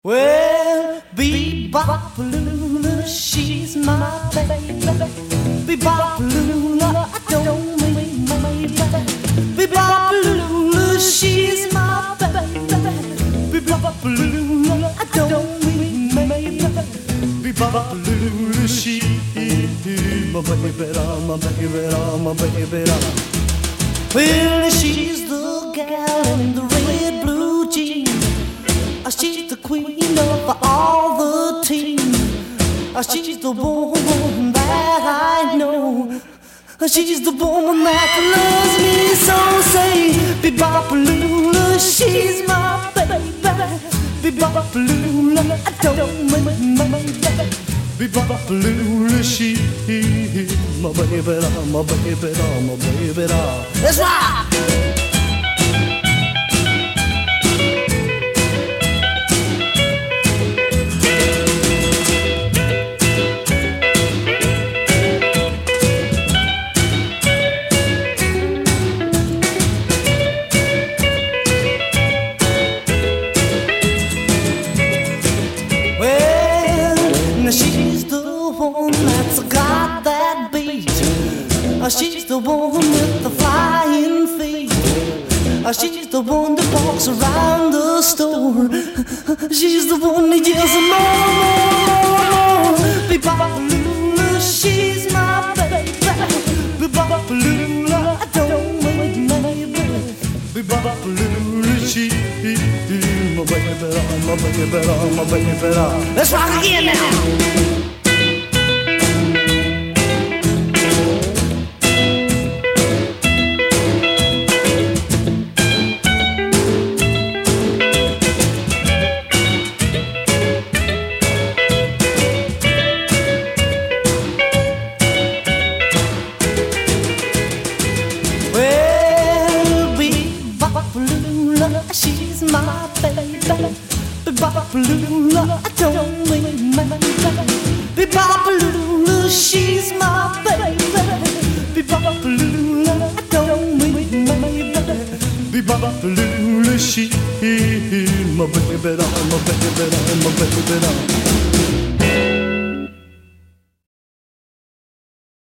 Well, Bebop-a-lula, she's my baby. Bebop-a-lula, I don't mean maybe. Bebop-a-lula, she's my baby. Bebop-a-lula, I don't mean maybe. Bebop-a-lula, she's my baby, my baby. Well, she's the gal in the red blue jeans. She's the queen of all the team. She's the woman that I know. She's the woman that loves me so. Say, Bebop-a-lula, she's my baby. Bebop-a-lula, I don't mean my baby. Bebop-a-lula, she's my baby, my baby, my baby. Let's rock! She's the one that's got that beat. She's the one with the flying feet. She's the one that walks around the store. She's the one that yells more. Bebop-a-lula, she's my baby. Bebop-a-lula, I don't mean maybe. Bebop-a-lula, she's my baby, my baby, my baby. Let's rock again now. She's my baby. Bebop-a-lula, I don't mean maybe. Bebop-a-lula, she's my baby. Bebop-a-lula, I don't mean maybe. Bebop-a-lula, she's my baby, my baby, my baby.